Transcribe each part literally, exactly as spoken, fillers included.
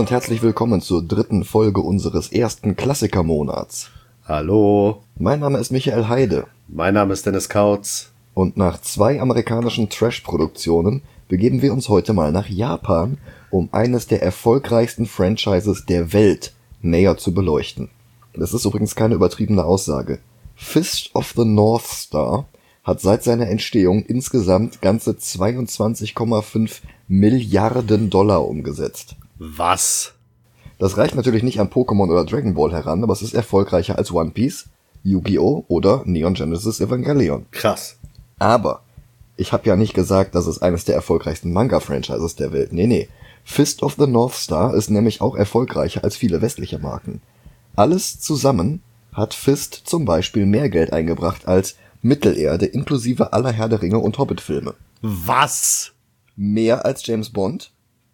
und herzlich willkommen zur dritten Folge unseres ersten Klassikermonats. Hallo. Mein Name ist Michael Heide. Mein Name ist Dennis Kautz. Und nach zwei amerikanischen Trash-Produktionen begeben wir uns heute mal nach Japan, um eines der erfolgreichsten Franchises der Welt näher zu beleuchten. Das ist übrigens keine übertriebene Aussage. Fist of the North Star hat seit seiner Entstehung insgesamt ganze zweiundzwanzig Komma fünf Milliarden Dollar umgesetzt. Was? Das reicht natürlich nicht an Pokémon oder Dragon Ball heran, aber es ist erfolgreicher als One Piece, Yu-Gi-Oh! Oder Neon Genesis Evangelion. Krass. Aber ich habe ja nicht gesagt, dass es eines der erfolgreichsten Manga-Franchises der Welt. Nee, nee. Fist of the North Star ist nämlich auch erfolgreicher als viele westliche Marken. Alles zusammen hat Fist zum Beispiel mehr Geld eingebracht als Mittelerde inklusive aller Herr der Ringe und Hobbit-Filme. Was? Mehr als James Bond.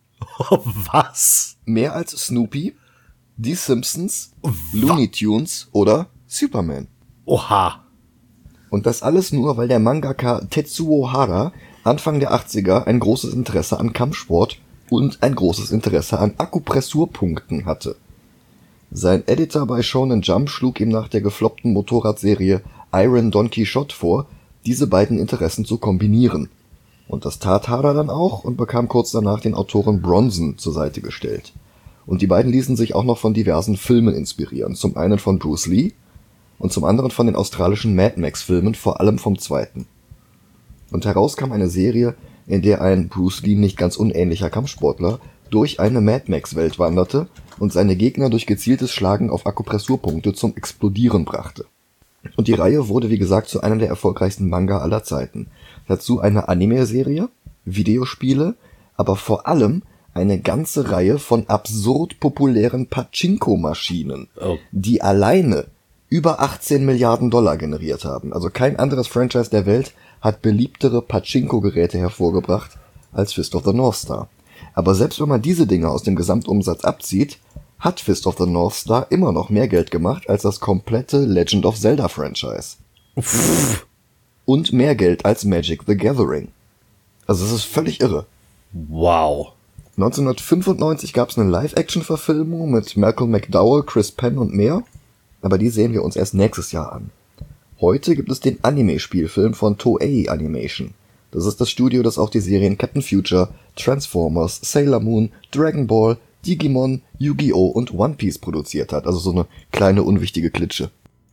Was? Mehr als Snoopy, die Simpsons, Looney Tunes oder Superman. Oha. Und das alles nur, weil der Mangaka Tetsuo Hara Anfang der achtziger ein großes Interesse an Kampfsport und ein großes Interesse an Akupressurpunkten hatte. Sein Editor bei Shonen Jump schlug ihm nach der gefloppten Motorradserie Iron Don Quixote vor, diese beiden Interessen zu kombinieren. Und das tat Hara dann auch und bekam kurz danach den Autoren Bronson zur Seite gestellt. Und die beiden ließen sich auch noch von diversen Filmen inspirieren, zum einen von Bruce Lee und zum anderen von den australischen Mad Max-Filmen, vor allem vom zweiten. Und heraus kam eine Serie, in der ein Bruce Lee nicht ganz unähnlicher Kampfsportler durch eine Mad Max-Welt wanderte und seine Gegner durch gezieltes Schlagen auf Akupressurpunkte zum Explodieren brachte. Und die Reihe wurde, wie gesagt, zu einem der erfolgreichsten Manga aller Zeiten. Dazu eine Anime-Serie, Videospiele, aber vor allem eine ganze Reihe von absurd populären Pachinko-Maschinen, Oh. die alleine über achtzehn Milliarden Dollar generiert haben. Also kein anderes Franchise der Welt hat beliebtere Pachinko-Geräte hervorgebracht als Fist of the North Star. Aber selbst wenn man diese Dinge aus dem Gesamtumsatz abzieht, hat Fist of the North Star immer noch mehr Geld gemacht als das komplette Legend of Zelda Franchise. Pff. Und mehr Geld als Magic the Gathering. Also es ist völlig irre. Wow. neunzehnhundertfünfundneunzig gab es eine Live-Action-Verfilmung mit Malcolm McDowell, Chris Penn und mehr, aber die sehen wir uns erst nächstes Jahr an. Heute gibt es den Anime-Spielfilm von Toei Animation. Das ist das Studio, das auch die Serien Captain Future, Transformers, Sailor Moon, Dragon Ball, Digimon, Yu-Gi-Oh! Und One Piece produziert hat. Also so eine kleine, unwichtige Klitsche.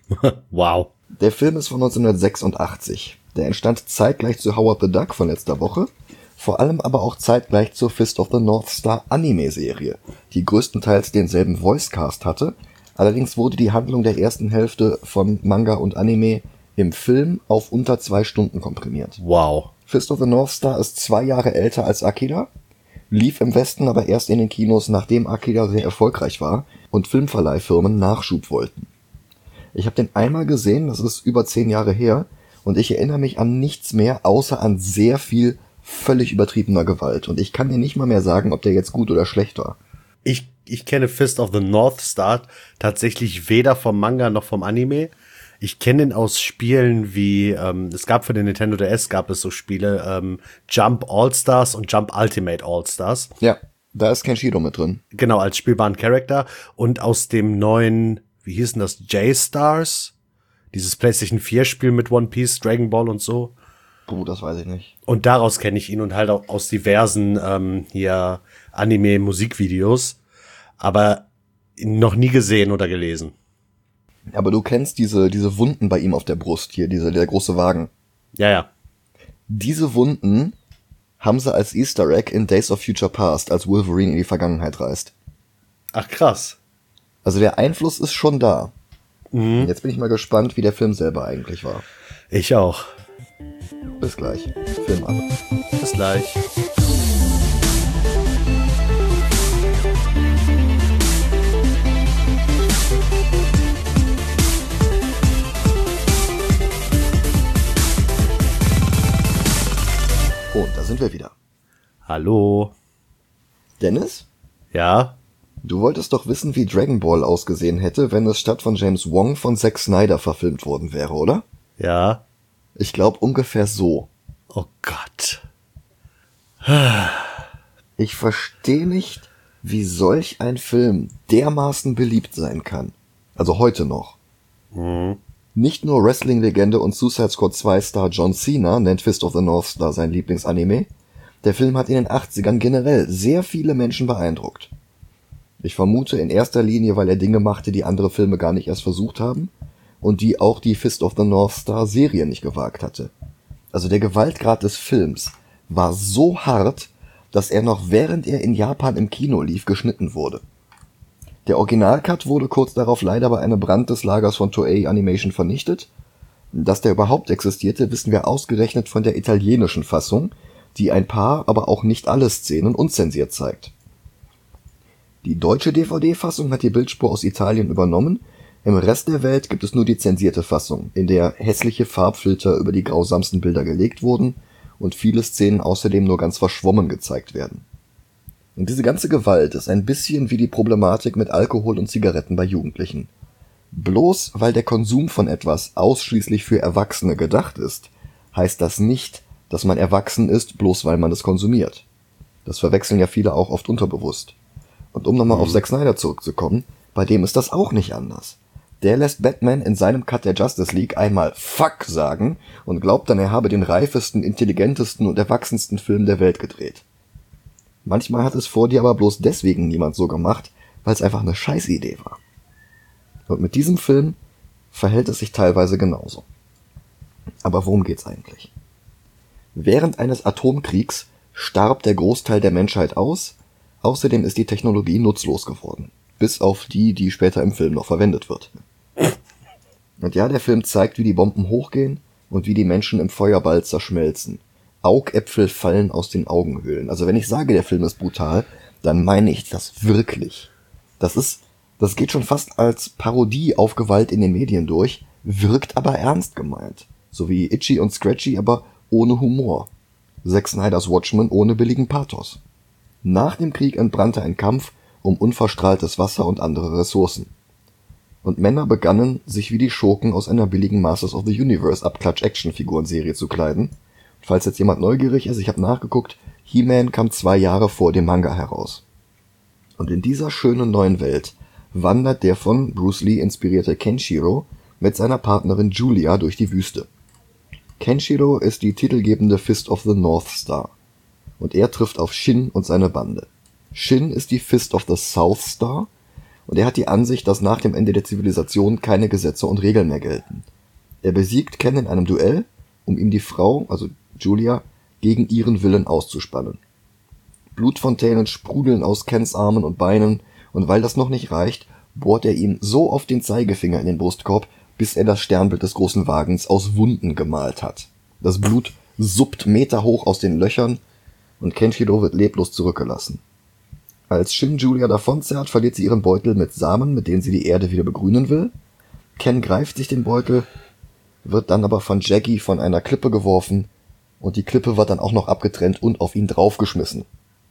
Wow. Der Film ist von neunzehnhundertsechsundachtzig. Der entstand zeitgleich zu Howard the Duck von letzter Woche, vor allem aber auch zeitgleich zur Fist of the North Star Anime-Serie, die größtenteils denselben Voicecast hatte. Allerdings wurde die Handlung der ersten Hälfte von Manga und Anime im Film auf unter zwei Stunden komprimiert. Wow. Fist of the North Star ist zwei Jahre älter als Akira, lief im Westen aber erst in den Kinos, nachdem Akira sehr erfolgreich war und Filmverleihfirmen Nachschub wollten. Ich habe den einmal gesehen, das ist über zehn Jahre her, und ich erinnere mich an nichts mehr, außer an sehr viel völlig übertriebener Gewalt. Und ich kann dir nicht mal mehr sagen, ob der jetzt gut oder schlecht war. Ich, ich kenne Fist of the North Star tatsächlich weder vom Manga noch vom Anime. Ich kenne ihn aus Spielen wie, ähm, es gab für den Nintendo D S, gab es so Spiele, ähm, Jump All-Stars und Jump Ultimate All-Stars. Ja, da ist Kenshiro mit drin. Genau, als spielbaren Charakter. Und aus dem neuen, wie hieß denn das, J-Stars? Dieses PlayStation vier Spiel mit One Piece, Dragon Ball und so. Puh, das weiß ich nicht. Und daraus kenne ich ihn und halt auch aus diversen ähm, hier Anime-Musikvideos. Aber noch nie gesehen oder gelesen. Aber du kennst diese diese Wunden bei ihm auf der Brust hier, diese der große Wagen. Ja, ja. Diese Wunden haben sie als Easter Egg in Days of Future Past, als Wolverine in die Vergangenheit reist. Ach, krass. Also der Einfluss ist schon da. Mhm. Jetzt bin ich mal gespannt, wie der Film selber eigentlich war. Ich auch. Bis gleich. Film ab. Bis gleich. Und da sind wir wieder. Hallo. Dennis, Ja? du wolltest doch wissen, wie Dragon Ball ausgesehen hätte, wenn es statt von James Wong von Zack Snyder verfilmt worden wäre, oder? Ja? Ich glaube ungefähr so. Oh Gott. Ich verstehe nicht, wie solch ein Film dermaßen beliebt sein kann. Also heute noch. Mhm. Nicht nur Wrestling-Legende und Suicide Squad zwei Star John Cena nennt Fist of the North Star sein Lieblingsanime. Der Film hat in den achtzigern generell sehr viele Menschen beeindruckt. Ich vermute in erster Linie, weil er Dinge machte, die andere Filme gar nicht erst versucht haben und die auch die Fist of the North Star Serie nicht gewagt hatte. Also der Gewaltgrad des Films war so hart, dass er noch während er in Japan im Kino lief, geschnitten wurde. Der Originalcut wurde kurz darauf leider bei einem Brand des Lagers von Toei Animation vernichtet. Dass der überhaupt existierte, wissen wir ausgerechnet von der italienischen Fassung, die ein paar, aber auch nicht alle Szenen unzensiert zeigt. Die deutsche D V D-Fassung hat die Bildspur aus Italien übernommen, im Rest der Welt gibt es nur die zensierte Fassung, in der hässliche Farbfilter über die grausamsten Bilder gelegt wurden und viele Szenen außerdem nur ganz verschwommen gezeigt werden. Und diese ganze Gewalt ist ein bisschen wie die Problematik mit Alkohol und Zigaretten bei Jugendlichen. Bloß weil der Konsum von etwas ausschließlich für Erwachsene gedacht ist, heißt das nicht, dass man erwachsen ist, bloß weil man es konsumiert. Das verwechseln ja viele auch oft unterbewusst. Und um nochmal mhm. auf Zack Snyder zurückzukommen, bei dem ist das auch nicht anders. Der lässt Batman in seinem Cut der Justice League einmal Fuck sagen und glaubt dann, er habe den reifesten, intelligentesten und erwachsensten Film der Welt gedreht. Manchmal hat es vor dir aber bloß deswegen niemand so gemacht, weil es einfach eine Scheißidee war. Und mit diesem Film verhält es sich teilweise genauso. Aber worum geht's eigentlich? Während eines Atomkriegs starb der Großteil der Menschheit aus, außerdem ist die Technologie nutzlos geworden. Bis auf die, die später im Film noch verwendet wird. Und ja, der Film zeigt, wie die Bomben hochgehen und wie die Menschen im Feuerball zerschmelzen. Augäpfel fallen aus den Augenhöhlen. Also wenn ich sage, der Film ist brutal, dann meine ich das wirklich. Das ist, das geht schon fast als Parodie auf Gewalt in den Medien durch, wirkt aber ernst gemeint. So wie Itchy und Scratchy, aber ohne Humor. Zack Snyders Watchmen ohne billigen Pathos. Nach dem Krieg entbrannte ein Kampf um unverstrahltes Wasser und andere Ressourcen. Und Männer begannen, sich wie die Schurken aus einer billigen Masters of the Universe Abklatsch-Action-Figuren-Serie zu kleiden. Falls jetzt jemand neugierig ist, ich habe nachgeguckt, He-Man kam zwei Jahre vor dem Manga heraus. Und in dieser schönen neuen Welt wandert der von Bruce Lee inspirierte Kenshiro mit seiner Partnerin Julia durch die Wüste. Kenshiro ist die titelgebende Fist of the North Star. Und er trifft auf Shin und seine Bande. Shin ist die Fist of the South Star und er hat die Ansicht, dass nach dem Ende der Zivilisation keine Gesetze und Regeln mehr gelten. Er besiegt Ken in einem Duell, um ihm die Frau, also Julia, gegen ihren Willen auszuspannen. Blutfontänen sprudeln aus Kens Armen und Beinen und weil das noch nicht reicht, bohrt er ihm so auf den Zeigefinger in den Brustkorb, bis er das Sternbild des großen Wagens aus Wunden gemalt hat. Das Blut suppt meterhoch aus den Löchern und Kenshiro wird leblos zurückgelassen. Als Shin Julia davonzerrt, verliert sie ihren Beutel mit Samen, mit denen sie die Erde wieder begrünen will. Ken greift sich den Beutel, wird dann aber von Jackie von einer Klippe geworfen und die Klippe wird dann auch noch abgetrennt und auf ihn draufgeschmissen.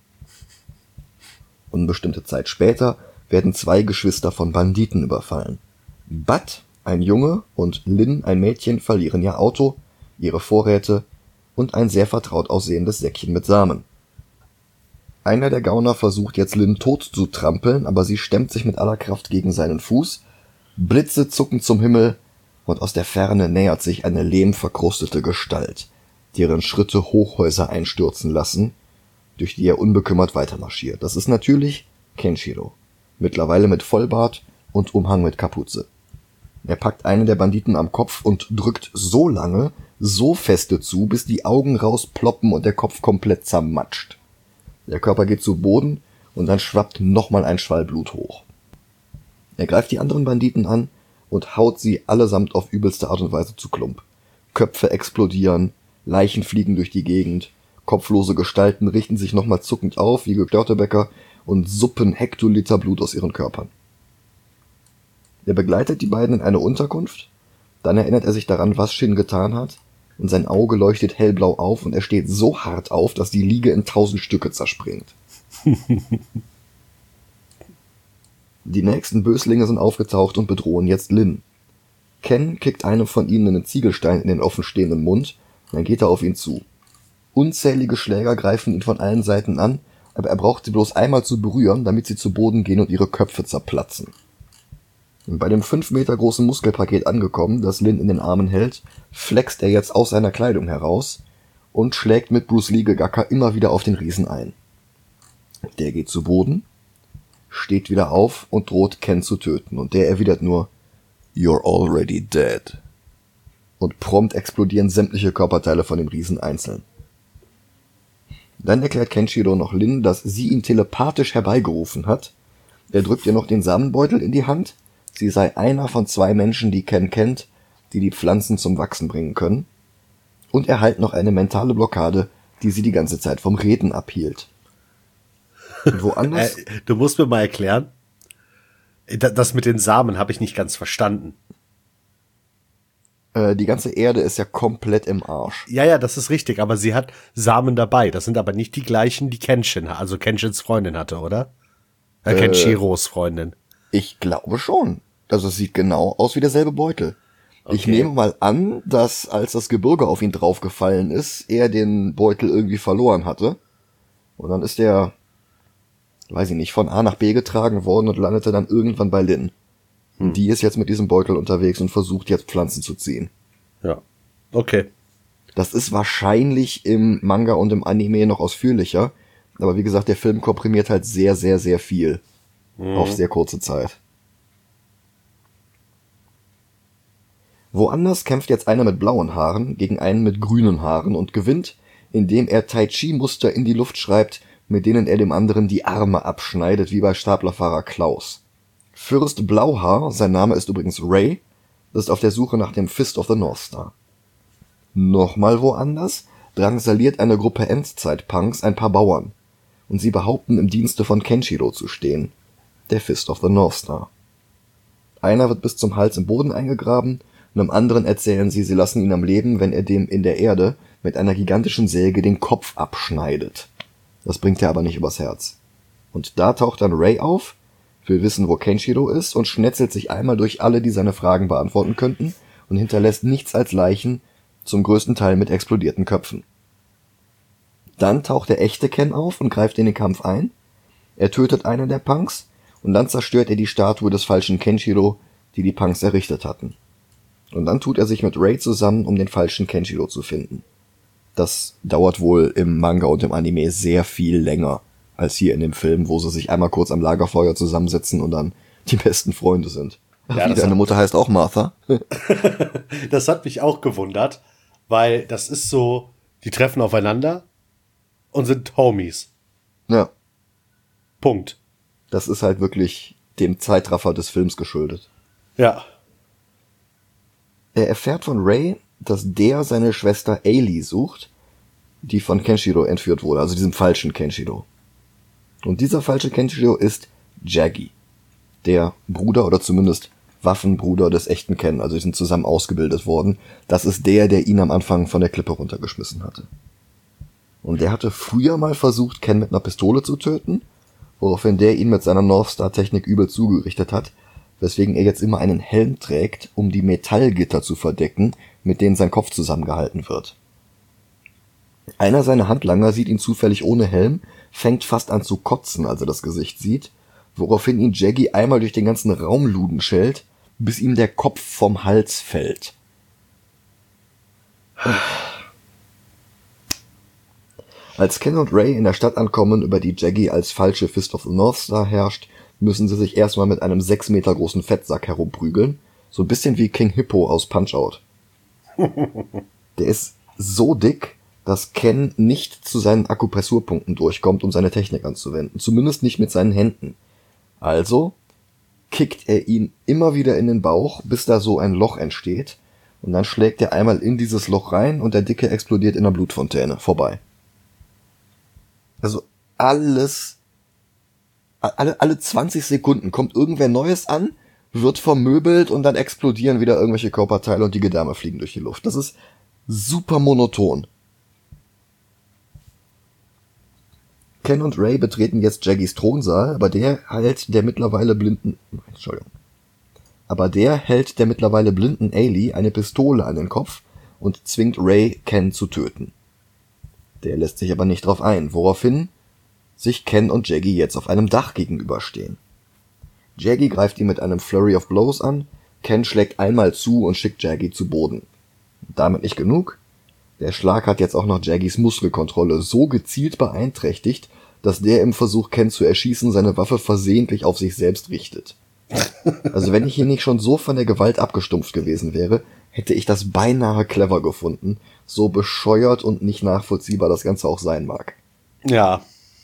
Unbestimmte Zeit später werden zwei Geschwister von Banditen überfallen. Bud, ein Junge, und Lin, ein Mädchen, verlieren ihr Auto, ihre Vorräte und ein sehr vertraut aussehendes Säckchen mit Samen. Einer der Gauner versucht jetzt Lin tot zu trampeln, aber sie stemmt sich mit aller Kraft gegen seinen Fuß. Blitze zucken zum Himmel und aus der Ferne nähert sich eine lehmverkrustete Gestalt, deren Schritte Hochhäuser einstürzen lassen, durch die er unbekümmert weitermarschiert. Das ist natürlich Kenshiro, mittlerweile mit Vollbart und Umhang mit Kapuze. Er packt einen der Banditen am Kopf und drückt so lange, so feste zu, bis die Augen rausploppen und der Kopf komplett zermatscht. Der Körper geht zu Boden und dann schwappt nochmal ein Schwall Blut hoch. Er greift die anderen Banditen an und haut sie allesamt auf übelste Art und Weise zu Klump. Köpfe explodieren, Leichen fliegen durch die Gegend, kopflose Gestalten richten sich nochmal zuckend auf wie Störtebäcker und suppen Hektoliter Blut aus ihren Körpern. Er begleitet die beiden in eine Unterkunft, dann erinnert er sich daran, was Shin getan hat, und sein Auge leuchtet hellblau auf und er steht so hart auf, dass die Liege in tausend Stücke zerspringt. Die nächsten Böslinge sind aufgetaucht und bedrohen jetzt Lin. Ken kickt einem von ihnen einen Ziegelstein in den offenstehenden Mund, dann geht er auf ihn zu. Unzählige Schläger greifen ihn von allen Seiten an, aber er braucht sie bloß einmal zu berühren, damit sie zu Boden gehen und ihre Köpfe zerplatzen. Und bei dem fünf Meter großen Muskelpaket angekommen, das Lin in den Armen hält, flext er jetzt aus seiner Kleidung heraus und schlägt mit Bruce Lee Gegacker immer wieder auf den Riesen ein. Der geht zu Boden, steht wieder auf und droht Ken zu töten, und der erwidert nur "You're already dead." Und prompt explodieren sämtliche Körperteile von dem Riesen einzeln. Dann erklärt Kenshiro noch Lin, dass sie ihn telepathisch herbeigerufen hat. Er drückt ihr noch den Samenbeutel in die Hand. Sie sei einer von zwei Menschen, die Ken kennt, die die Pflanzen zum Wachsen bringen können. Und er halt noch eine mentale Blockade, die sie die ganze Zeit vom Reden abhielt. Und woanders... äh, du musst mir mal erklären, das mit den Samen habe ich nicht ganz verstanden. Die ganze Erde ist ja komplett im Arsch. Ja, ja, das ist richtig, aber sie hat Samen dabei. Das sind aber nicht die gleichen, die Kenshin, also Kenshins Freundin hatte, oder? Äh, äh, Kenshiros Freundin. Ich glaube schon. Also es sieht genau aus wie derselbe Beutel. Okay. Ich nehme mal an, dass als das Gebirge auf ihn draufgefallen ist, er den Beutel irgendwie verloren hatte. Und dann ist er, weiß ich nicht, von A nach B getragen worden und landete dann irgendwann bei Lin. Hm. Die ist jetzt mit diesem Beutel unterwegs und versucht jetzt Pflanzen zu ziehen. Ja, okay. Das ist wahrscheinlich im Manga und im Anime noch ausführlicher. Aber wie gesagt, der Film komprimiert halt sehr, sehr, sehr viel. Hm. Auf sehr kurze Zeit. Woanders kämpft jetzt einer mit blauen Haaren gegen einen mit grünen Haaren und gewinnt, indem er Tai Chi-Muster in die Luft schreibt, mit denen er dem anderen die Arme abschneidet, wie bei Staplerfahrer Klaus. Fürst Blauhaar, sein Name ist übrigens Ray, ist auf der Suche nach dem Fist of the North Star. Nochmal woanders drangsaliert eine Gruppe Endzeit-Punks ein paar Bauern, und sie behaupten, im Dienste von Kenshiro zu stehen, der Fist of the North Star. Einer wird bis zum Hals im Boden eingegraben, und einem anderen erzählen sie, sie lassen ihn am Leben, wenn er dem in der Erde mit einer gigantischen Säge den Kopf abschneidet. Das bringt er aber nicht übers Herz. Und da taucht dann Ray auf, will wissen, wo Kenshiro ist, und schnetzelt sich einmal durch alle, die seine Fragen beantworten könnten, und hinterlässt nichts als Leichen, zum größten Teil mit explodierten Köpfen. Dann taucht der echte Ken auf und greift in den Kampf ein. Er tötet einen der Punks, und dann zerstört er die Statue des falschen Kenshiro, die die Punks errichtet hatten. Und dann tut er sich mit Ray zusammen, um den falschen Kenshiro zu finden. Das dauert wohl im Manga und im Anime sehr viel länger als hier in dem Film, wo sie sich einmal kurz am Lagerfeuer zusammensetzen und dann die besten Freunde sind. Ja, wie deine Mutter heißt auch Martha. Das hat mich auch gewundert, weil das ist so, die treffen aufeinander und sind Homies. Ja. Punkt. Das ist halt wirklich dem Zeitraffer des Films geschuldet. Ja. Er erfährt von Ray, dass der seine Schwester Ailey sucht, die von Kenshiro entführt wurde, also diesem falschen Kenshiro. Und dieser falsche Kenshiro ist Jaggy, der Bruder oder zumindest Waffenbruder des echten Ken, also die sind zusammen ausgebildet worden. Das ist der, der ihn am Anfang von der Klippe runtergeschmissen hatte. Und der hatte früher mal versucht, Ken mit einer Pistole zu töten, woraufhin der ihn mit seiner Northstar-Technik übel zugerichtet hat, weswegen er jetzt immer einen Helm trägt, um die Metallgitter zu verdecken, mit denen sein Kopf zusammengehalten wird. Einer seiner Handlanger sieht ihn zufällig ohne Helm, fängt fast an zu kotzen, als er das Gesicht sieht, woraufhin ihn Jaggy einmal durch den ganzen Raum Luden schellt, bis ihm der Kopf vom Hals fällt. Als Ken und Ray in der Stadt ankommen, über die Jaggy als falsche Fist of the North Star herrscht, müssen sie sich erstmal mit einem sechs Meter großen Fettsack herumprügeln, so ein bisschen wie King Hippo aus Punch-Out. Der ist so dick, dass Ken nicht zu seinen Akupressurpunkten durchkommt, um seine Technik anzuwenden. Zumindest nicht mit seinen Händen. Also kickt er ihn immer wieder in den Bauch, bis da so ein Loch entsteht. Und dann schlägt er einmal in dieses Loch rein und der Dicke explodiert in einer Blutfontäne. Vorbei. Also alles, alle, alle zwanzig Sekunden kommt irgendwer Neues an, wird vermöbelt und dann explodieren wieder irgendwelche Körperteile und die Gedärme fliegen durch die Luft. Das ist super monoton. Ken und Ray betreten jetzt Jaggys Thronsaal, aber der hält der mittlerweile blinden, Entschuldigung, aber der hält der mittlerweile blinden Ailey eine Pistole an den Kopf und zwingt Ray, Ken zu töten. Der lässt sich aber nicht drauf ein, woraufhin sich Ken und Jaggy jetzt auf einem Dach gegenüberstehen. Jaggy greift ihn mit einem Flurry of Blows an, Ken schlägt einmal zu und schickt Jaggy zu Boden. Damit nicht genug. Der Schlag hat jetzt auch noch Jaggys Muskelkontrolle so gezielt beeinträchtigt, dass der im Versuch, Ken zu erschießen, seine Waffe versehentlich auf sich selbst richtet. Also wenn ich hier nicht schon so von der Gewalt abgestumpft gewesen wäre, hätte ich das beinahe clever gefunden, so bescheuert und nicht nachvollziehbar das Ganze auch sein mag. Ja.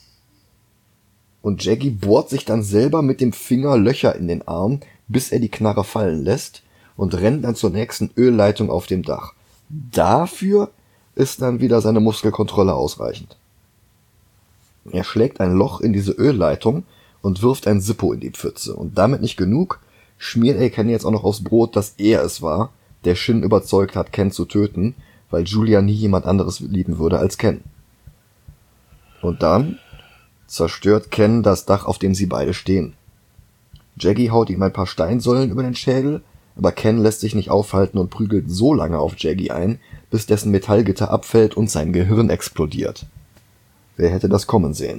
Und Jaggy bohrt sich dann selber mit dem Finger Löcher in den Arm, bis er die Knarre fallen lässt und rennt dann zur nächsten Ölleitung auf dem Dach. Dafür ist dann wieder seine Muskelkontrolle ausreichend. Er schlägt ein Loch in diese Ölleitung und wirft ein Zippo in die Pfütze. Und damit nicht genug, schmiert er Ken jetzt auch noch aufs Brot, dass er es war, der Shin überzeugt hat, Ken zu töten, weil Julia nie jemand anderes lieben würde als Ken. Und dann zerstört Ken das Dach, auf dem sie beide stehen. Jaggy haut ihm ein paar Steinsäulen über den Schädel, aber Ken lässt sich nicht aufhalten und prügelt so lange auf Jaggy ein, bis dessen Metallgitter abfällt und sein Gehirn explodiert. Wer hätte das kommen sehen?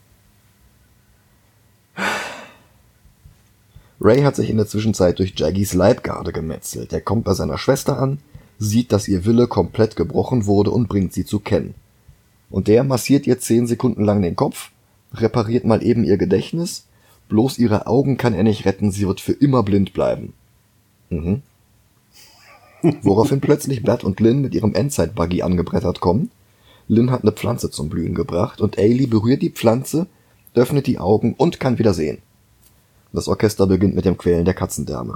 Ray hat sich in der Zwischenzeit durch Jaggys Leibgarde gemetzelt. Er kommt bei seiner Schwester an, sieht, dass ihr Wille komplett gebrochen wurde und bringt sie zu Ken. Und der massiert ihr zehn Sekunden lang den Kopf, repariert mal eben ihr Gedächtnis, bloß ihre Augen kann er nicht retten, sie wird für immer blind bleiben. Mhm. Woraufhin plötzlich Bat und Lynn mit ihrem Endzeit-Buggy angebrettert kommen. Lynn hat eine Pflanze zum Blühen gebracht und Ailey berührt die Pflanze, öffnet die Augen und kann wieder sehen. Das Orchester beginnt mit dem Quälen der Katzendärme.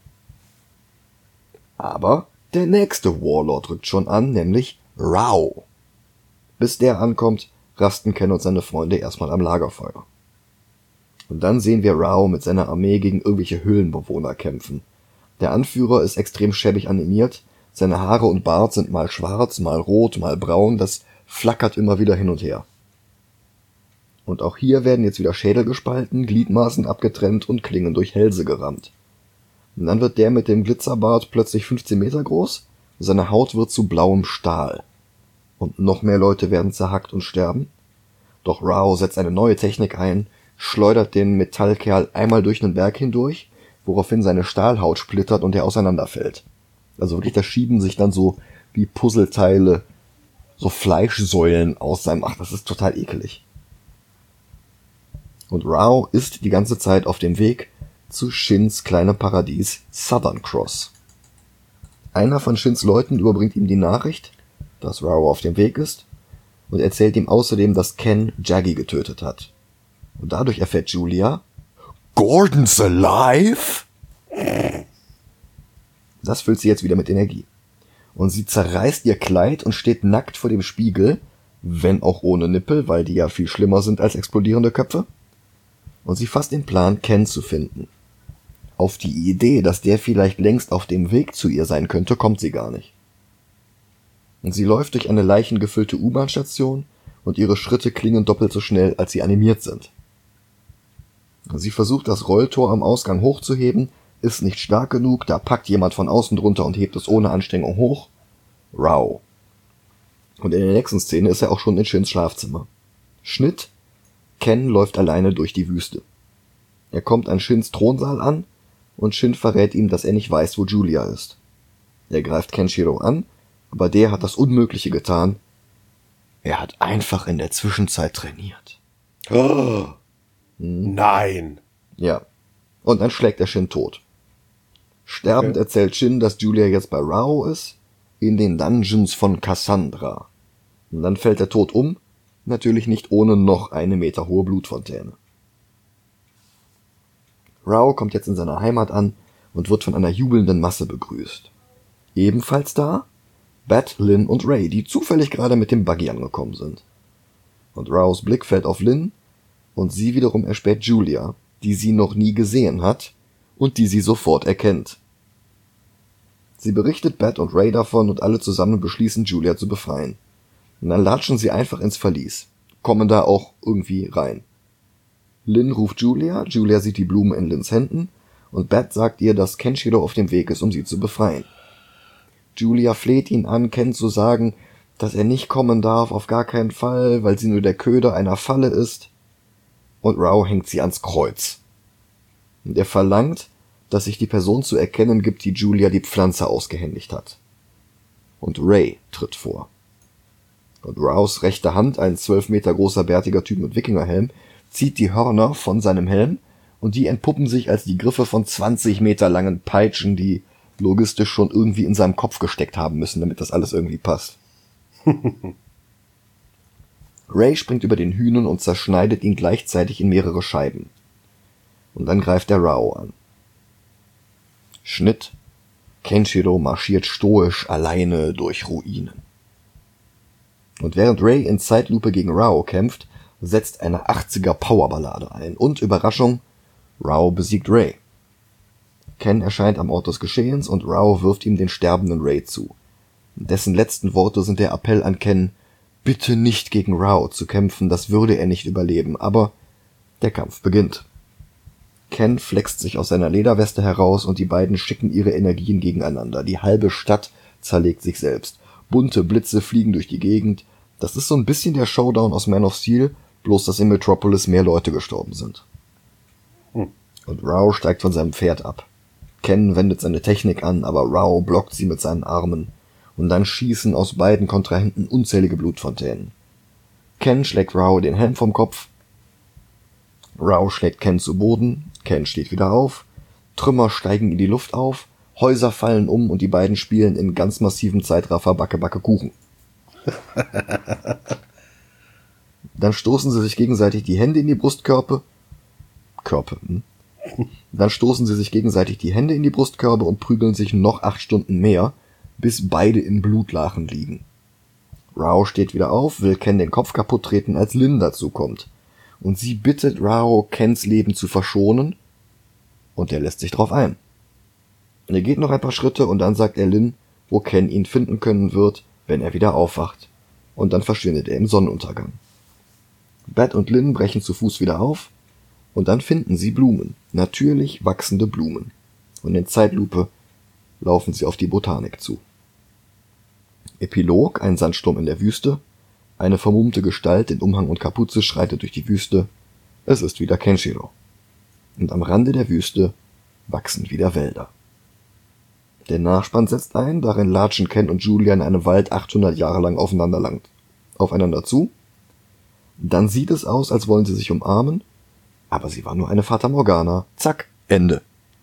Aber der nächste Warlord rückt schon an, nämlich Rao. Bis der ankommt, rasten Ken und seine Freunde erstmal am Lagerfeuer. Und dann sehen wir Rao mit seiner Armee gegen irgendwelche Höhlenbewohner kämpfen. Der Anführer ist extrem schäbig animiert, seine Haare und Bart sind mal schwarz, mal rot, mal braun, das flackert immer wieder hin und her. Und auch hier werden jetzt wieder Schädel gespalten, Gliedmaßen abgetrennt und Klingen durch Hälse gerammt. Und dann wird der mit dem Glitzerbart plötzlich fünfzehn Meter groß, seine Haut wird zu blauem Stahl. Und noch mehr Leute werden zerhackt und sterben. Doch Rao setzt eine neue Technik ein, schleudert den Metallkerl einmal durch den Berg hindurch, woraufhin seine Stahlhaut splittert und er auseinanderfällt. Also wirklich, da schieben sich dann so wie Puzzleteile, so Fleischsäulen aus seinem... Ach, das ist total ekelig. Und Rao ist die ganze Zeit auf dem Weg zu Shins kleinem Paradies Southern Cross. Einer von Shins Leuten überbringt ihm die Nachricht, dass Rao auf dem Weg ist, und erzählt ihm außerdem, dass Ken Jaggy getötet hat. Und dadurch erfährt Julia, Gordon's alive? Das füllt sie jetzt wieder mit Energie. Und sie zerreißt ihr Kleid und steht nackt vor dem Spiegel, wenn auch ohne Nippel, weil die ja viel schlimmer sind als explodierende Köpfe. Und sie fasst den Plan, Ken zu finden. Auf die Idee, dass der vielleicht längst auf dem Weg zu ihr sein könnte, kommt sie gar nicht. Und sie läuft durch eine leichengefüllte U-Bahn-Station und ihre Schritte klingen doppelt so schnell, als sie animiert sind. Sie versucht, das Rolltor am Ausgang hochzuheben, ist nicht stark genug, da packt jemand von außen drunter und hebt es ohne Anstrengung hoch. Rao. Und in der nächsten Szene ist er auch schon in Shins Schlafzimmer. Schnitt. Ken läuft alleine durch die Wüste. Er kommt an Shins Thronsaal an und Shin verrät ihm, dass er nicht weiß, wo Julia ist. Er greift Kenshiro an, aber der hat das Unmögliche getan. Er hat einfach in der Zwischenzeit trainiert. Oh. Hm. Nein. Ja. Und dann schlägt er Shin tot. Sterbend okay. Erzählt Shin, dass Julia jetzt bei Rao ist, in den Dungeons von Cassandra. Und dann fällt er tot um, natürlich nicht ohne noch eine Meter hohe Blutfontäne. Rao kommt jetzt in seiner Heimat an und wird von einer jubelnden Masse begrüßt. Ebenfalls da Bat, Lynn und Ray, die zufällig gerade mit dem Buggy angekommen sind. Und Raos Blick fällt auf Lynn und sie wiederum erspäht Julia, die sie noch nie gesehen hat und die sie sofort erkennt. Sie berichtet Bat und Ray davon und alle zusammen beschließen, Julia zu befreien. Und dann latschen sie einfach ins Verlies, kommen da auch irgendwie rein. Lynn ruft Julia, Julia sieht die Blumen in Lynns Händen und Bat sagt ihr, dass Kenshiro auf dem Weg ist, um sie zu befreien. Julia fleht ihn an, Ken zu sagen, dass er nicht kommen darf, auf gar keinen Fall, weil sie nur der Köder einer Falle ist. und Rao hängt sie ans Kreuz. Und er verlangt, dass sich die Person zu erkennen gibt, die Julia die Pflanze ausgehändigt hat. Und Ray tritt vor. Und Raos rechte Hand, ein zwölf Meter großer bärtiger Typ mit Wikingerhelm, zieht die Hörner von seinem Helm und die entpuppen sich als die Griffe von zwanzig Meter langen Peitschen, die logistisch schon irgendwie in seinem Kopf gesteckt haben müssen, damit das alles irgendwie passt. Ray springt über den Hünen und zerschneidet ihn gleichzeitig in mehrere Scheiben. Und dann greift er Rao an. Schnitt. Kenshiro marschiert stoisch alleine durch Ruinen. Und während Ray in Zeitlupe gegen Rao kämpft, setzt eine achtziger Powerballade ein. Und Überraschung, Rao besiegt Ray. Ken erscheint am Ort des Geschehens und Rao wirft ihm den sterbenden Ray zu. Dessen letzten Worte sind der Appell an Ken, bitte nicht gegen Rao zu kämpfen, das würde er nicht überleben. Aber der Kampf beginnt. Ken flext sich aus seiner Lederweste heraus und die beiden schicken ihre Energien gegeneinander. Die halbe Stadt zerlegt sich selbst. Bunte Blitze fliegen durch die Gegend. Das ist so ein bisschen der Showdown aus Man of Steel, bloß dass in Metropolis mehr Leute gestorben sind. Hm. Und Rao steigt von seinem Pferd ab. Ken wendet seine Technik an, aber Rao blockt sie mit seinen Armen. Und dann schießen aus beiden Kontrahenten unzählige Blutfontänen. Ken schlägt Rao den Helm vom Kopf. Rao schlägt Ken zu Boden. Ken steht wieder auf. Trümmer steigen in die Luft auf. Häuser fallen um und die beiden spielen in ganz massivem Zeitraffer Backe, Backe, Kuchen. Dann stoßen sie sich gegenseitig die Hände in die Brustkörper. Körper, hm? Dann stoßen sie sich gegenseitig die Hände in die Brustkörbe und prügeln sich noch acht Stunden mehr, bis beide in Blutlachen liegen. Rao steht wieder auf, will Ken den Kopf kaputt treten, als Lin dazu kommt. Und sie bittet Rao, Kens Leben zu verschonen, und er lässt sich drauf ein. Er geht noch ein paar Schritte und dann sagt er Lin, wo Ken ihn finden können wird, wenn er wieder aufwacht. Und dann verschwindet er im Sonnenuntergang. Bat und Lin brechen zu Fuß wieder auf und dann finden sie Blumen, natürlich wachsende Blumen. Und in Zeitlupe laufen sie auf die Botanik zu. Epilog, ein Sandsturm in der Wüste. Eine vermummte Gestalt in Umhang und Kapuze schreitet durch die Wüste. Es ist wieder Kenshiro. Und am Rande der Wüste wachsen wieder Wälder. Der Nachspann setzt ein, darin latschen Ken und Julia in einem Wald achthundert Jahre lang aufeinander lang, aufeinander zu. Dann sieht es aus, als wollen sie sich umarmen, aber sie war nur eine Fata Morgana. Zack, Ende.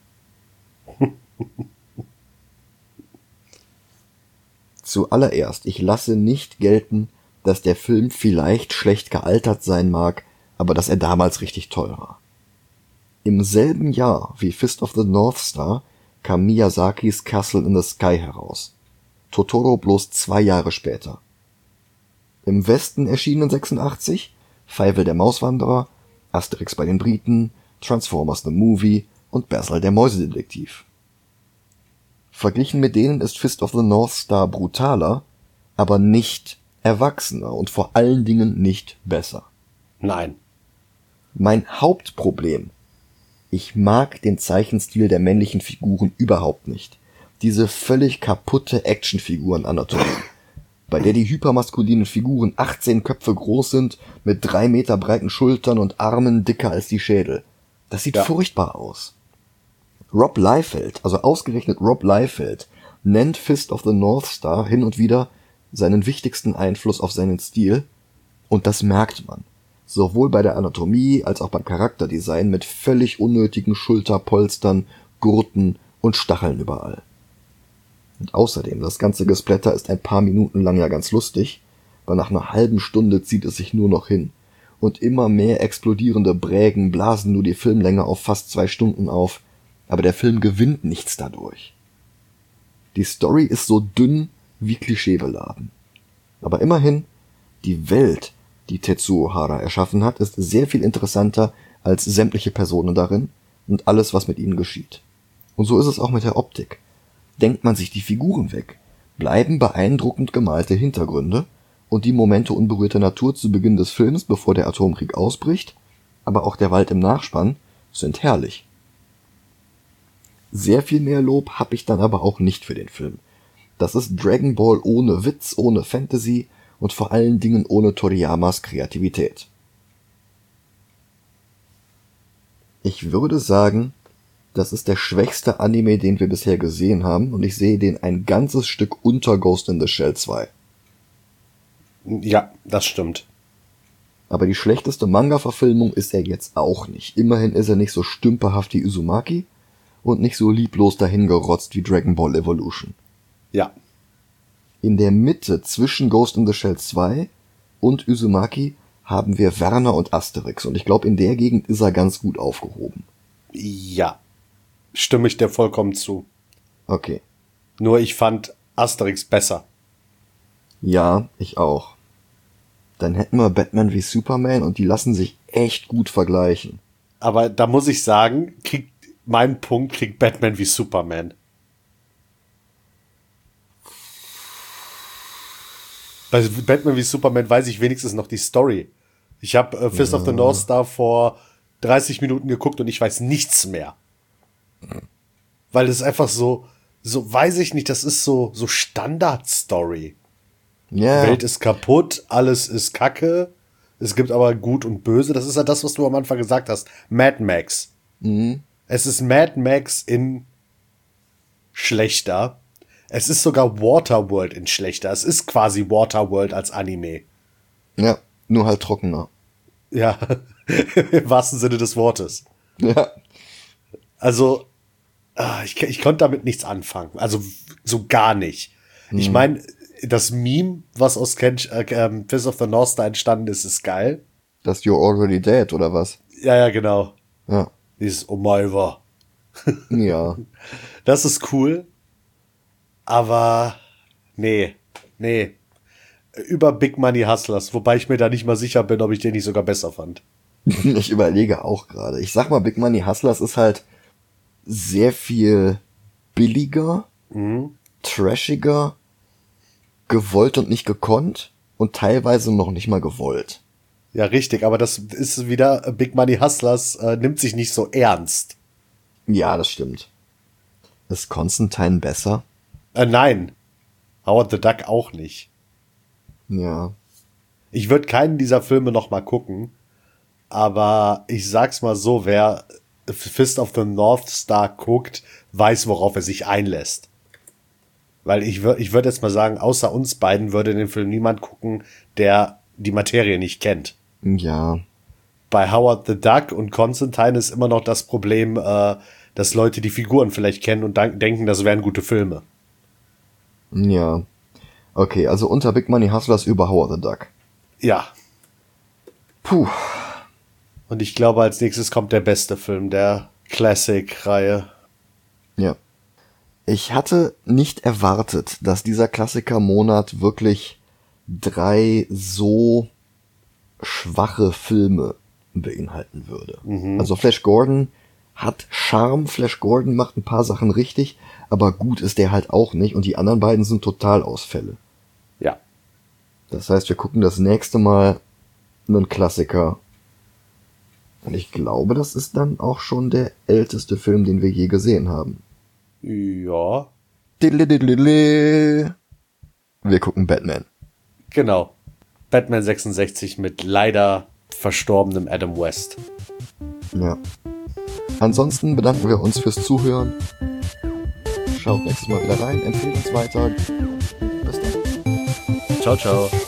Zuallererst, ich lasse nicht gelten, dass der Film vielleicht schlecht gealtert sein mag, aber dass er damals richtig toll war. Im selben Jahr wie Fist of the North Star kam Miyazakis Castle in the Sky heraus. Totoro bloß zwei Jahre später. Im Westen erschienen sechsundachtzig Fievel der Mauswanderer, Asterix bei den Briten, Transformers the Movie und Basil der Mäusedetektiv. Verglichen mit denen ist Fist of the North Star brutaler, aber nicht erwachsener und vor allen Dingen nicht besser. Nein. Mein Hauptproblem: Ich mag den Zeichenstil der männlichen Figuren überhaupt nicht. Diese völlig kaputte Actionfiguren-Anatomie, bei der die hypermaskulinen Figuren achtzehn Köpfe groß sind, mit drei Meter breiten Schultern und Armen dicker als die Schädel. Das sieht ja furchtbar aus. Rob Liefeld, also ausgerechnet Rob Liefeld, nennt Fist of the North Star hin und wieder seinen wichtigsten Einfluss auf seinen Stil, und das merkt man. Sowohl bei der Anatomie als auch beim Charakterdesign mit völlig unnötigen Schulterpolstern, Gurten und Stacheln überall. Und außerdem, das ganze Gesplatter ist ein paar Minuten lang ja ganz lustig, aber nach einer halben Stunde zieht es sich nur noch hin. Und immer mehr explodierende Brägen blasen nur die Filmlänge auf fast zwei Stunden auf, aber der Film gewinnt nichts dadurch. Die Story ist so dünn wie klischeebeladen. Aber immerhin, die Welt, die Tetsuo Hara erschaffen hat, ist sehr viel interessanter als sämtliche Personen darin und alles, was mit ihnen geschieht. Und so ist es auch mit der Optik. Denkt man sich die Figuren weg, bleiben beeindruckend gemalte Hintergründe und die Momente unberührter Natur zu Beginn des Films, bevor der Atomkrieg ausbricht, aber auch der Wald im Nachspann, sind herrlich. Sehr viel mehr Lob habe ich dann aber auch nicht für den Film. Das ist Dragon Ball ohne Witz, ohne Fantasy und vor allen Dingen ohne Toriyamas Kreativität. Ich würde sagen, das ist der schwächste Anime, den wir bisher gesehen haben, und ich sehe den ein ganzes Stück unter Ghost in the Shell zwei. Ja, das stimmt. Aber die schlechteste Manga-Verfilmung ist er jetzt auch nicht. Immerhin ist er nicht so stümperhaft wie Uzumaki und nicht so lieblos dahingerotzt wie Dragon Ball Evolution. Ja. In der Mitte zwischen Ghost in the Shell zwei und Uzumaki haben wir Werner und Asterix, und ich glaube, in der Gegend ist er ganz gut aufgehoben. Ja. Stimme ich dir vollkommen zu. Okay. Nur ich fand Asterix besser. Ja, ich auch. Dann hätten wir Batman wie Superman, und die lassen sich echt gut vergleichen. Aber da muss ich sagen, kriegt mein Punkt kriegt Batman wie Superman. Bei Batman wie Superman weiß ich wenigstens noch die Story. Ich habe äh, Fist ja. of the North Star vor dreißig Minuten geguckt und ich weiß nichts mehr. Weil das einfach so, so weiß ich nicht, das ist so, so Standard-Story. Ja. Welt ist kaputt, alles ist Kacke, es gibt aber Gut und Böse. Das ist ja das, was du am Anfang gesagt hast. Mad Max. Mhm. Es ist Mad Max in schlechter. Es ist sogar Waterworld in schlechter. Es ist quasi Waterworld als Anime. Ja, nur halt trockener. Ja, im wahrsten Sinne des Wortes. Ja. Also, ich, ich konnte damit nichts anfangen. Also, so gar nicht. Mhm. Ich meine, das Meme, was aus Ken, äh, Fist of the North Star entstanden ist, ist geil. Das You're Already Dead, oder was? Ja, ja, genau. Ja. Dieses Omalva. Ja. Das ist cool. Aber, nee, nee. Über Big Money Hustlers, wobei ich mir da nicht mal sicher bin, ob ich den nicht sogar besser fand. Ich überlege auch gerade. Ich sag mal, Big Money Hustlers ist halt sehr viel billiger, mhm. trashiger, gewollt und nicht gekonnt und teilweise noch nicht mal gewollt. Ja, richtig, aber das ist wieder, Big Money Hustlers äh, nimmt sich nicht so ernst. Ja, das stimmt. Ist Constantine besser? Äh, nein. Howard the Duck auch nicht. Ja. Ich würde keinen dieser Filme noch mal gucken, aber ich sag's mal so, wer Fist of the North Star guckt, weiß, worauf er sich einlässt. Weil ich würde ich würde jetzt mal sagen, außer uns beiden würde den Film niemand gucken, der die Materie nicht kennt. Ja. Bei Howard the Duck und Constantine ist immer noch das Problem, äh, dass Leute die Figuren vielleicht kennen und denken, das wären gute Filme. Ja. Okay, also unter Big Money Hustlers über Howard the Duck. Ja. Puh. Und ich glaube, als nächstes kommt der beste Film der Classic-Reihe. Ja. Ich hatte nicht erwartet, dass dieser Klassiker-Monat wirklich drei so schwache Filme beinhalten würde. Mhm. Also Flash Gordon hat Charme, Flash Gordon macht ein paar Sachen richtig, aber gut ist der halt auch nicht, und die anderen beiden sind Totalausfälle. Ja. Das heißt, wir gucken das nächste Mal einen Klassiker. Und ich glaube, das ist dann auch schon der älteste Film, den wir je gesehen haben. Ja. Wir gucken Batman. Genau. Batman sechsundsechzig mit leider verstorbenem Adam West. Ja. Ansonsten bedanken wir uns fürs Zuhören. Schaut nächstes Mal wieder rein, empfehlt uns weiter. Bis dann. Ciao, ciao.